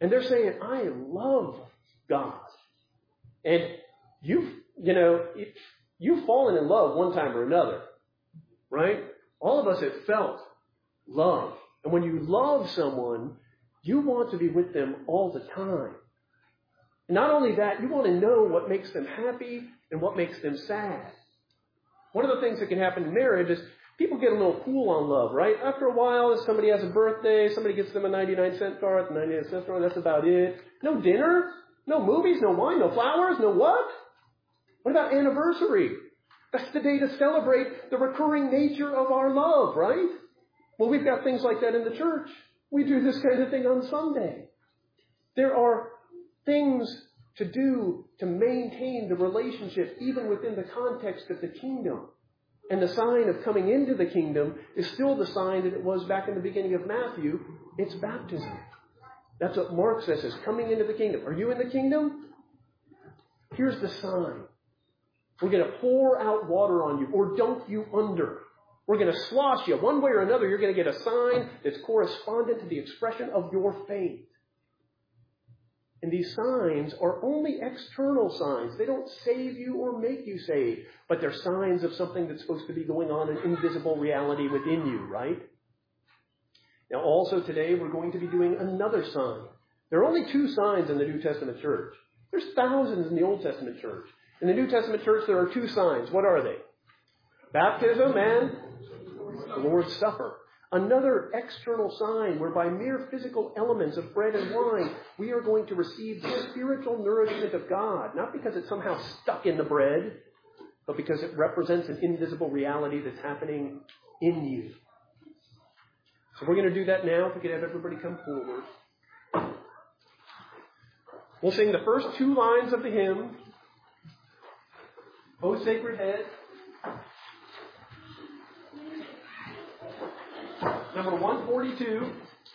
And they're saying, I love God. And you've, you know, you've fallen in love one time or another, right? All of us have felt love. And when you love someone, you want to be with them all the time. And not only that, you want to know what makes them happy and what makes them sad. One of the things that can happen in marriage is people get a little cool on love, right? After a while, if somebody has a birthday, somebody gets them a ninety-nine cent card, the ninety-nine cent card, that's about it. No dinner, no movies, no wine, no flowers, no what? What about anniversary? That's the day to celebrate the recurring nature of our love, right? Well, we've got things like that in the church. We do this kind of thing on Sunday. There are things to do to maintain the relationship even within the context of the kingdom. And the sign of coming into the kingdom is still the sign that it was back in the beginning of Matthew. It's baptism. That's what Mark says is coming into the kingdom. Are you in the kingdom? Here's the sign. We're going to pour out water on you or dunk you under. We're going to slosh you. One way or another, you're going to get a sign that's correspondent to the expression of your faith. And these signs are only external signs. They don't save you or make you saved. But they're signs of something that's supposed to be going on, an invisible reality within you, right? Now also today we're going to be doing another sign. There are only two signs in the New Testament church. There's thousands in the Old Testament church. In the New Testament church there are two signs. What are they? Baptism and the Lord's Supper. Another external sign where by mere physical elements of bread and wine, we are going to receive the spiritual nourishment of God. Not because it's somehow stuck in the bread, but because it represents an invisible reality that's happening in you. So we're going to do that now. If we could have everybody come forward. We'll sing the first two lines of the hymn, O Sacred Head. Number one forty-two.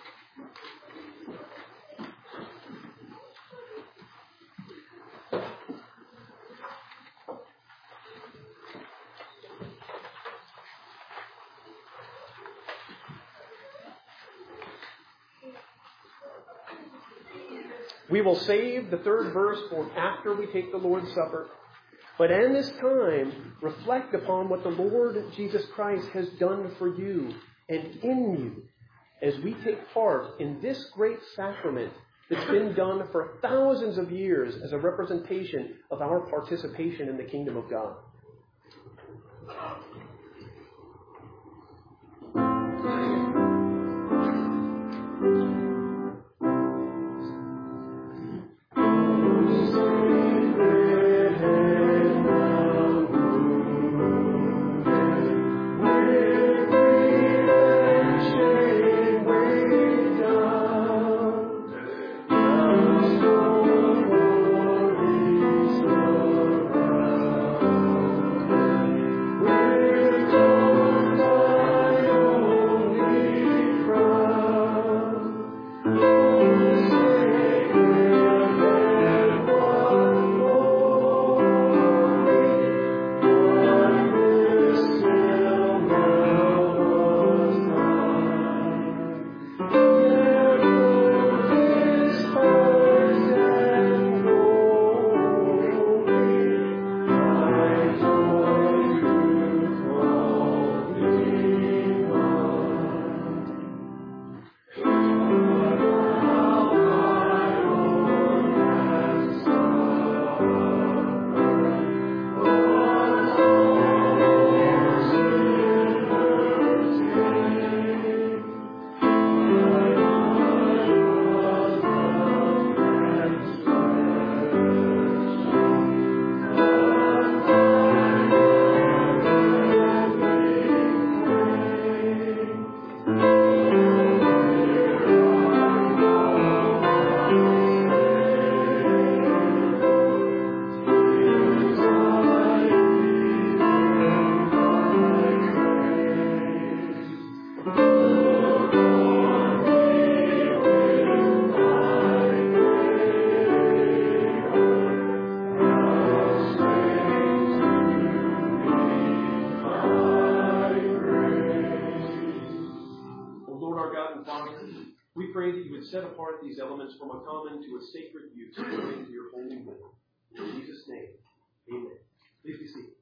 We will save the third verse for after we take the Lord's Supper. But in this time, reflect upon what the Lord Jesus Christ has done for you and in you as we take part in this great sacrament that's been done for thousands of years as a representation of our participation in the kingdom of God. Oh pray that you would set apart these elements from a common to a sacred use according to your holy will. In Jesus' name, amen. Please be seated.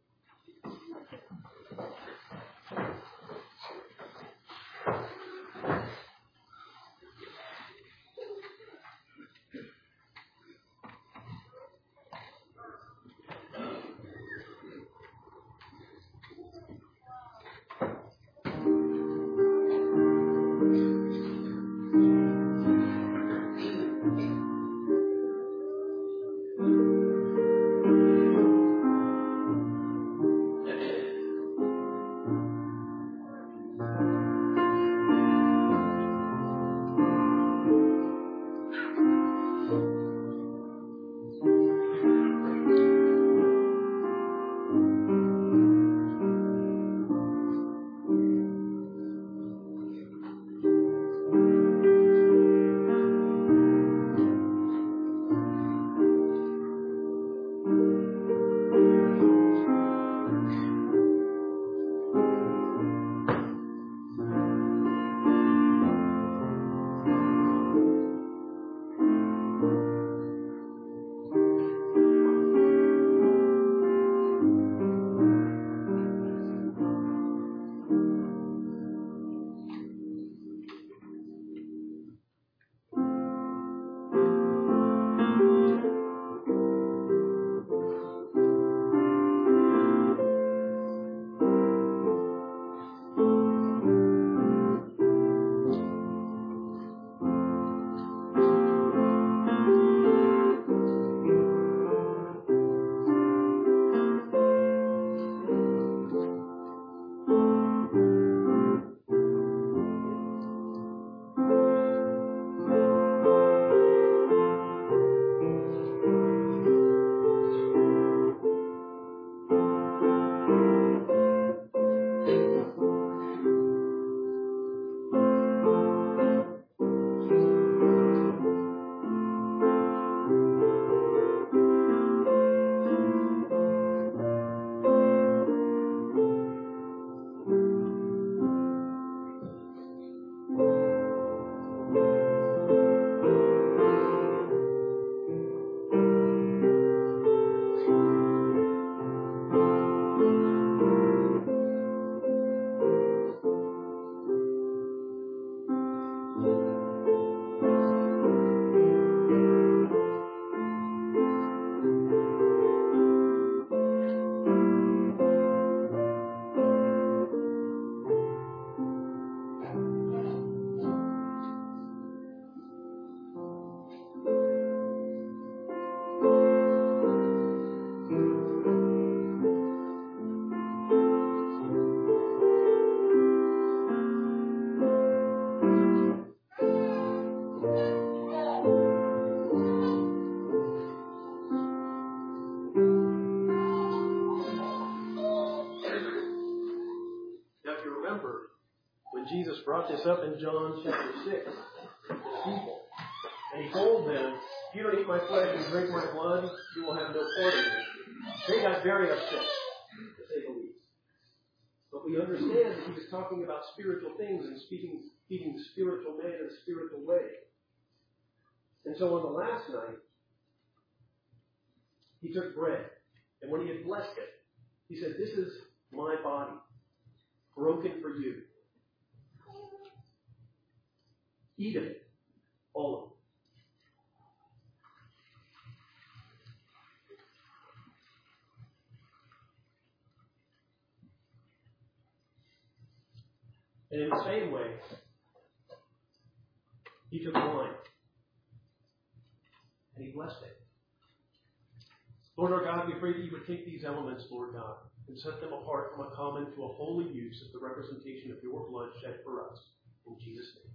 Jesus brought this up in John chapter six to the people. And he told them, if you don't eat my flesh and drink my blood, you will have no part in me. They got very upset, to say the least. But we understand that he was talking about spiritual things and speaking, speaking the spiritual man in a spiritual way. And so on the last night, he took bread. And when he had blessed it, he said, this is my body, broken for you. Eat of it, all of it. And in the same way, he took wine and he blessed it. Lord our God, we pray that you would take these elements, Lord God, and set them apart from a common to a holy use as the representation of your blood shed for us. In Jesus' name.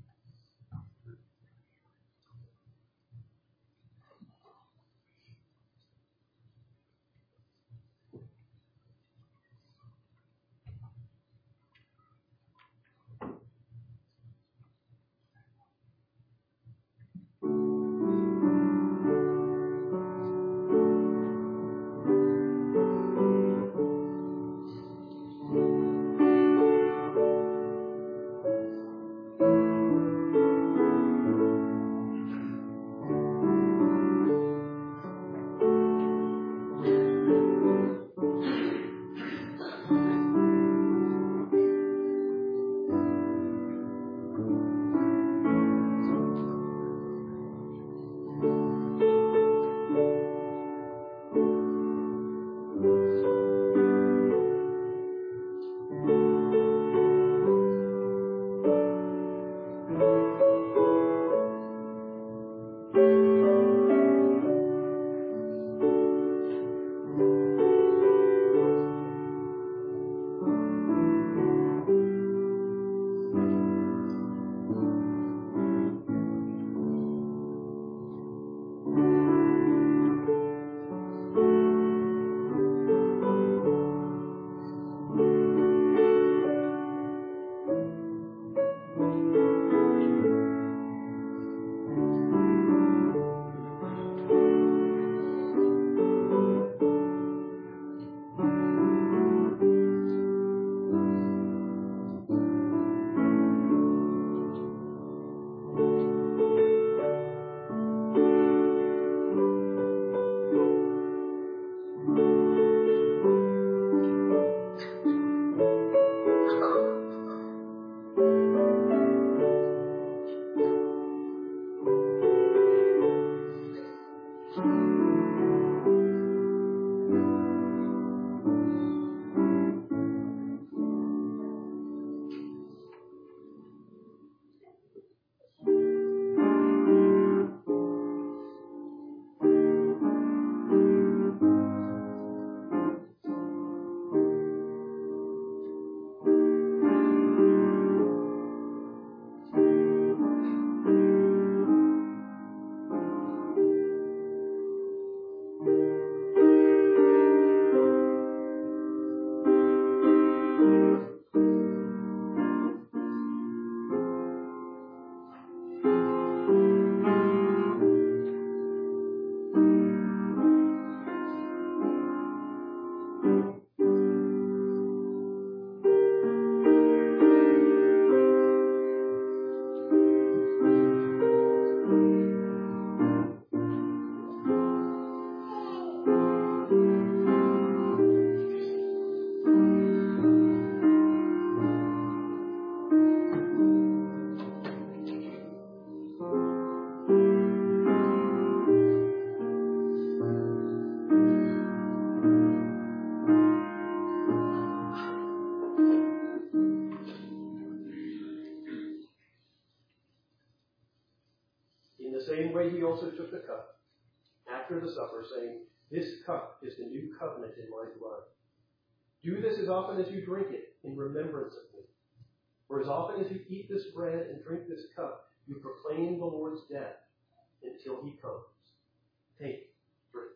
way, he also took the cup after the supper, saying, "This cup is the new covenant in my blood. Do this as often as you drink it in remembrance of me. For as often as you eat this bread and drink this cup, you proclaim the Lord's death until he comes." Take, drink.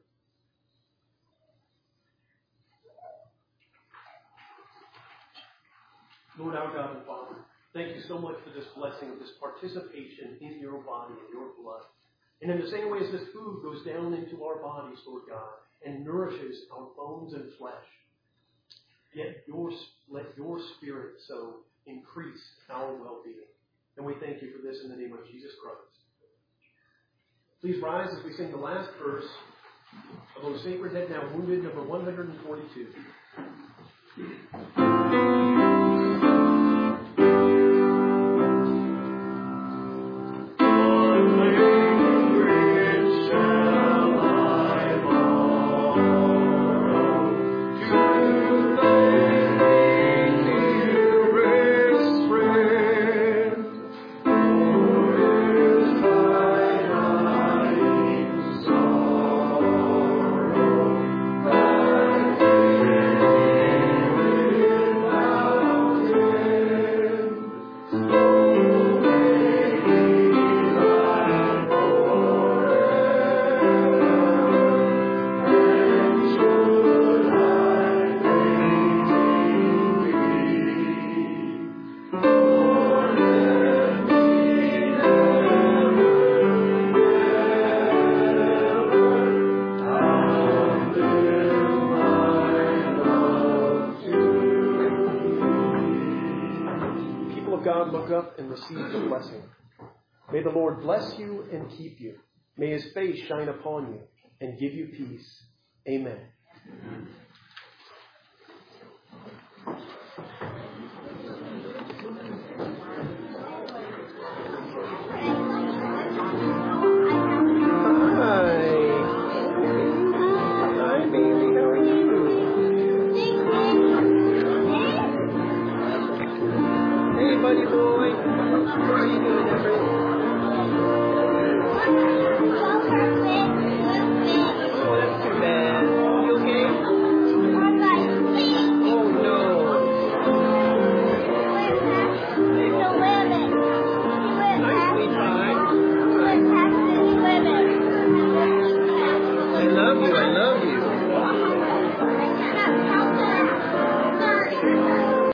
Lord, our God and Father, thank you so much for this blessing, this participation in your body and your blood. And in the same way as this food goes down into our bodies, Lord God, and nourishes our bones and flesh, yet your, let your Spirit so increase our well-being. And we thank you for this in the name of Jesus Christ. Please rise as we sing the last verse of O Sacred Head Now Wounded, number one forty-two. Receive the blessing. May the Lord bless you and keep you. May his face shine upon you and give you peace. Amen.